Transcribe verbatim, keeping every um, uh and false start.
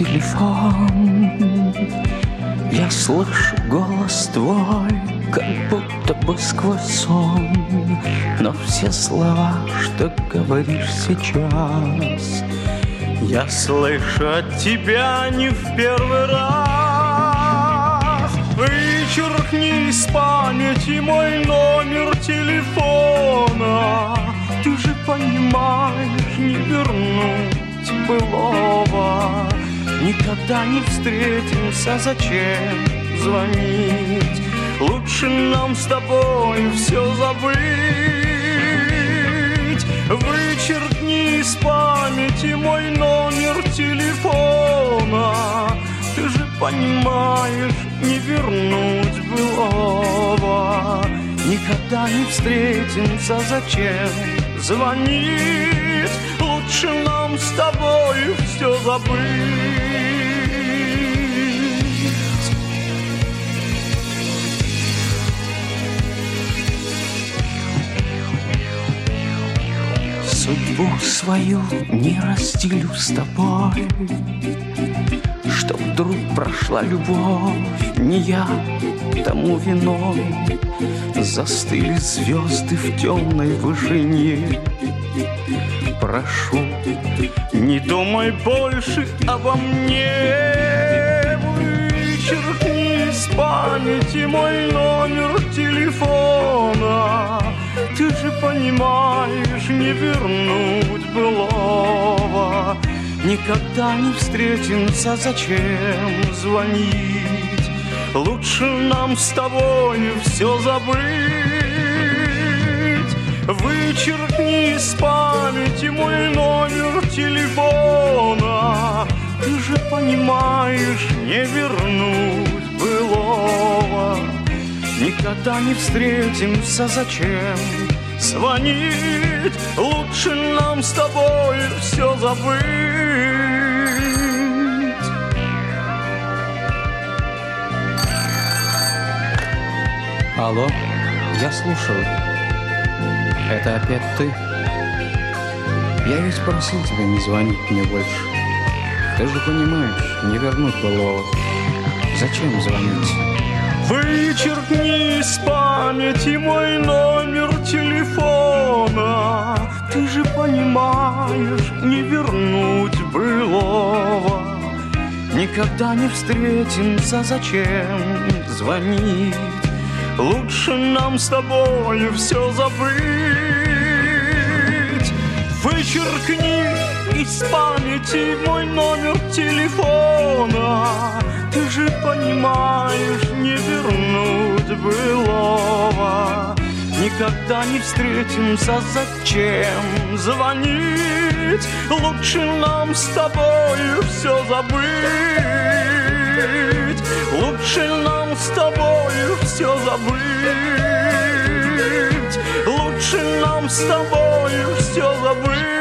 телефон. Я слышу голос твой, как будто бы сквозь сон, но все слова, что говоришь сейчас, я слышу от тебя не в первый раз. Вычеркни из памяти мой номер телефона. Ты же понимаешь, не вернуть былого. Никогда не встретимся, зачем звонить? Лучше нам с тобой все забыть. Вычеркни из памяти мой номер телефона. Ты же понимаешь, не вернуть былого. Никогда не встретимся, зачем звонить? Лучше нам с тобой все забыть. Судьбу свою не разделю с тобой, что вдруг прошла любовь, не я тому виной. Застыли звезды в темной вышине. Прошу, не думай больше обо мне. Вычеркни из памяти мой номер телефона. Ты же понимаешь, не вернуть былого. Никогда не встретимся, зачем звонить? Лучше нам с тобой все забыть. Вычеркни из памяти мой номер телефона. Ты же понимаешь, не вернуть былого. Никогда не встретимся, зачем звонить? Лучше нам с тобой все забыть. Алло, я слушаю. Это опять ты? Я ведь просил тебя не звонить мне больше. Ты же понимаешь, не вернуть былого. Зачем звонить? Вычеркни из памяти мой номер телефона. Ты же понимаешь, не вернуть былого. Никогда не встретимся, зачем звонить? Лучше нам с тобой все забыть. Вычеркни из памяти мой номер телефона. Ты же понимаешь, не вернуть былого. Никогда не встретимся, зачем звонить? Лучше нам с тобой все забыть. Лучше нам с тобой все забыть. Лучше нам с тобой все забыть.